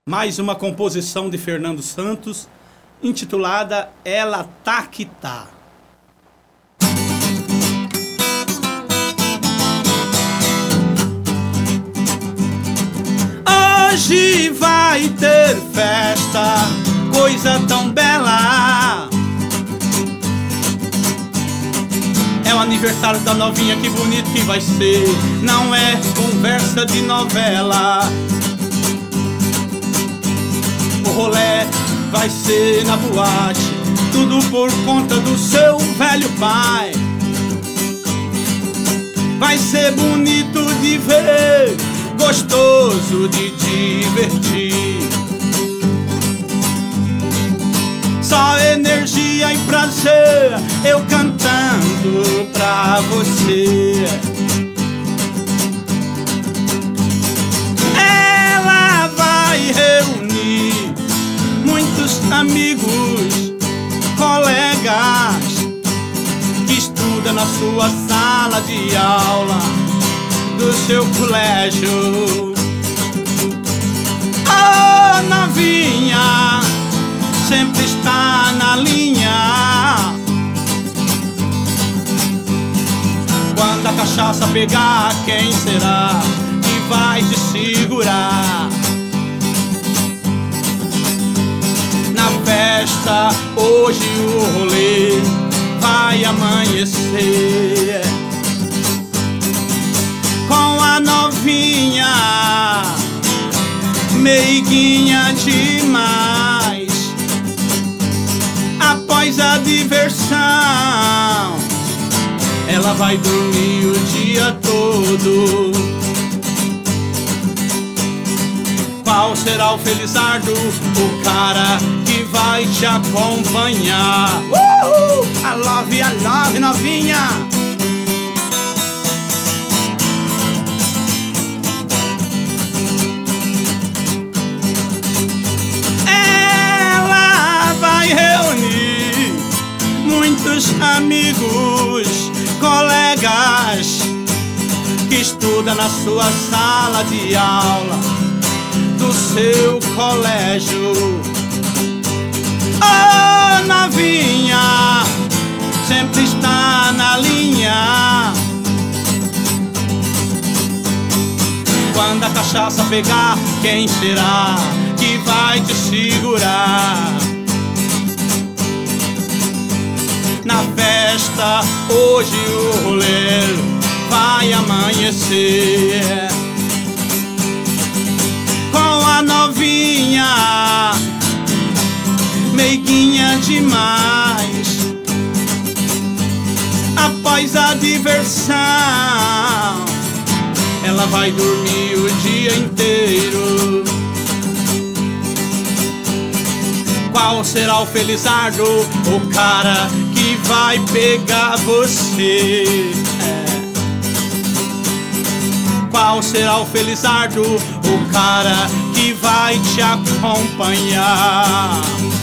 mais uma composição de Fernando Santos, intitulada Ela Tá Que Tá. Hoje vai ter festa, coisa tão bela. É o aniversário da novinha, que bonito que vai ser. Não é conversa de novela. O rolê vai ser na boate, tudo por conta do seu velho pai. Vai ser bonito de ver, gostoso de divertir. Só energia e prazer, eu cantando pra você. Ela vai reunir muitos amigos, colegas que estudam na sua sala de aula do seu colégio. Oh, novinha, sempre está na linha. Quando a cachaça pegar, quem será que vai te segurar? Na festa, hoje o rolê vai amanhecer com a novinha, meiguinha demais. Após a diversão, ela vai dormir o dia todo. Qual será o felizardo, o cara que vai te acompanhar? A love, novinha. Ela vai reunir muitos amigos, colegas que estudam na sua sala de aula do seu colégio. Oh, novinha, sempre está na linha. Quando a cachaça pegar, quem será que vai te segurar? Na festa, hoje o rolê vai amanhecer com a novinha, meiguinha demais. Após a diversão, ela vai dormir o dia inteiro. Qual será o felizardo, o cara que vai pegar você? Qual será o felizardo, o cara que vai te acompanhar?